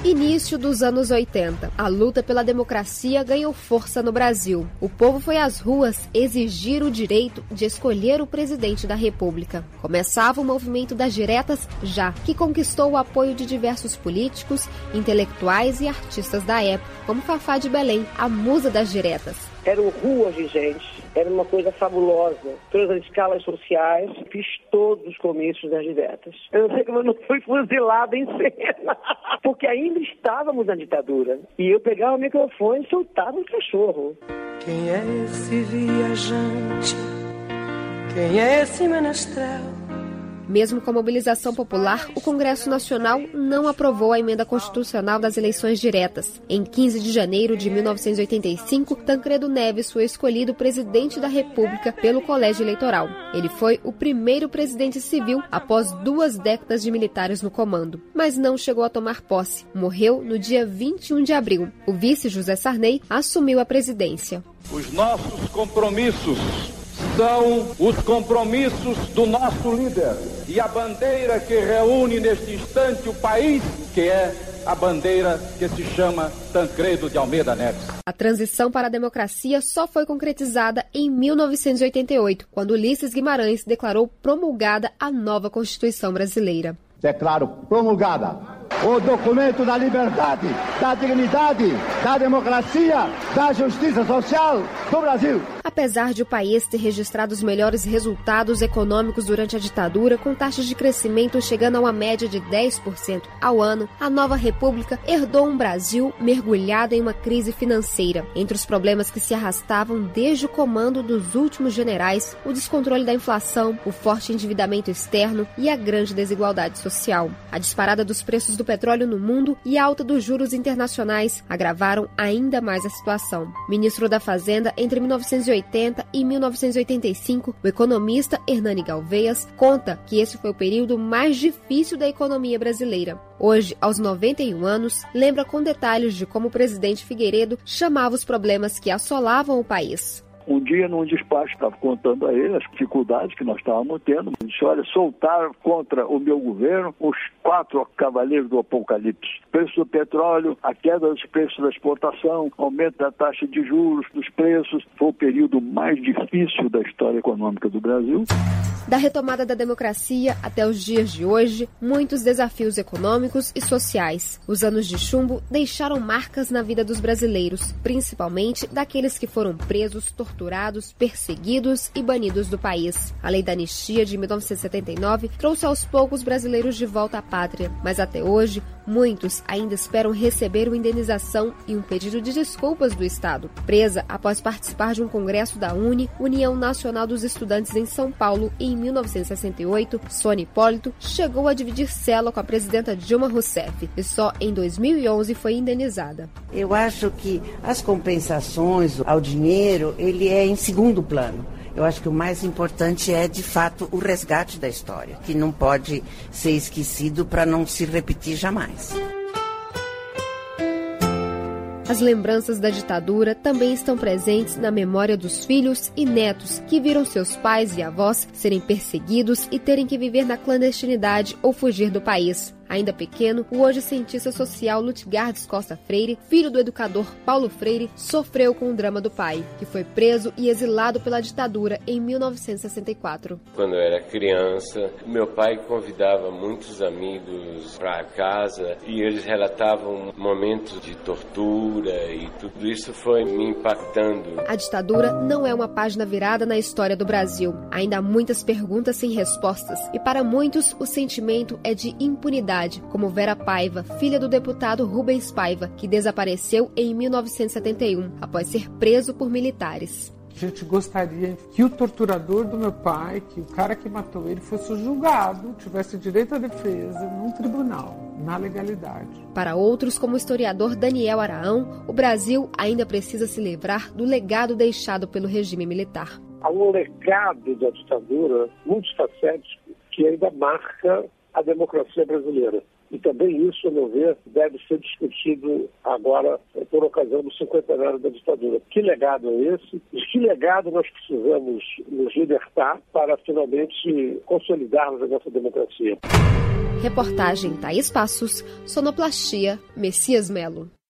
Início dos anos 80. A luta pela democracia ganhou força no Brasil. O povo foi às ruas exigir o direito de escolher o presidente da República. Começava o movimento das diretas já, que conquistou o apoio de diversos políticos, intelectuais e artistas da época, como Fafá de Belém, a musa das diretas. Eram ruas de gente, era uma coisa fabulosa. Todas as escalas sociais, fiz todos os comícios das diretas. Eu não sei como eu não fui fuzilada em cena, porque ainda estávamos na ditadura. E eu pegava o microfone e soltava um cachorro. Quem é esse viajante? Quem é esse menestrel? Mesmo com a mobilização popular, o Congresso Nacional não aprovou a emenda constitucional das eleições diretas. Em 15 de janeiro de 1985, Tancredo Neves foi escolhido presidente da República pelo Colégio Eleitoral. Ele foi o primeiro presidente civil após 2 décadas de militares no comando, mas não chegou a tomar posse. Morreu no dia 21 de abril. O vice José Sarney assumiu a presidência. Os nossos compromissos são os compromissos do nosso líder e a bandeira que reúne neste instante o país, que é a bandeira que se chama Tancredo de Almeida Neves. A transição para a democracia só foi concretizada em 1988, quando Ulisses Guimarães declarou promulgada a nova Constituição brasileira. Declaro promulgada o documento da liberdade, da dignidade, da democracia, da justiça social do Brasil. Apesar de o país ter registrado os melhores resultados econômicos durante a ditadura, com taxas de crescimento chegando a uma média de 10% ao ano, a nova república herdou um Brasil mergulhado em uma crise financeira. Entre os problemas que se arrastavam desde o comando dos últimos generais, o descontrole da inflação, o forte endividamento externo e a grande desigualdade social. A disparada dos preços do petróleo no mundo e a alta dos juros internacionais agravaram ainda mais a situação. Ministro da Fazenda entre 1980 e 1985, o economista Hernani Galveias conta que esse foi o período mais difícil da economia brasileira. Hoje, aos 91 anos, lembra com detalhes de como o presidente Figueiredo chamava os problemas que assolavam o país. Um dia, num despacho, estava contando a ele as dificuldades que nós estávamos tendo. Ele disse, olha, soltaram contra o meu governo os 4 cavaleiros do apocalipse. Preço do petróleo, a queda dos preços da exportação, aumento da taxa de juros, dos preços. Foi o período mais difícil da história econômica do Brasil. Da retomada da democracia até os dias de hoje, muitos desafios econômicos e sociais. Os anos de chumbo deixaram marcas na vida dos brasileiros, principalmente daqueles que foram presos, torturados, perseguidos e banidos do país. A Lei da Anistia de 1979 trouxe aos poucos brasileiros de volta à pátria, mas até hoje, muitos ainda esperam receber uma indenização e um pedido de desculpas do Estado. Presa após participar de um congresso da UNE, União Nacional dos Estudantes em São Paulo, em 1968, Sônia Hipólito chegou a dividir cela com a presidenta Dilma Rousseff e só em 2011 foi indenizada. Eu acho que as compensações ao dinheiro, ele é em segundo plano. Eu acho que o mais importante é, de fato, o resgate da história, que não pode ser esquecido para não se repetir jamais. As lembranças da ditadura também estão presentes na memória dos filhos e netos que viram seus pais e avós serem perseguidos e terem que viver na clandestinidade ou fugir do país. Ainda pequeno, o hoje cientista social Lutgardes Costa Freire, filho do educador Paulo Freire, sofreu com o drama do pai, que foi preso e exilado pela ditadura em 1964. Quando eu era criança, meu pai convidava muitos amigos para casa e eles relatavam momentos de tortura e tudo isso foi me impactando. A ditadura não é uma página virada na história do Brasil. Ainda há muitas perguntas sem respostas e para muitos o sentimento é de impunidade, como Vera Paiva, filha do deputado Rubens Paiva, que desapareceu em 1971, após ser preso por militares. A gente gostaria que o torturador do meu pai, que o cara que matou ele, fosse julgado, tivesse direito à defesa num tribunal, na legalidade. Para outros, como o historiador Daniel Araão, o Brasil ainda precisa se livrar do legado deixado pelo regime militar. Há um legado da ditadura muito facético que ainda marca a democracia brasileira. E também isso, a meu ver, deve ser discutido agora por ocasião do 50º da ditadura. Que legado é esse? De que legado nós precisamos nos libertar para finalmente consolidarmos a nossa democracia? Reportagem Thaís Passos, sonoplastia Messias Melo.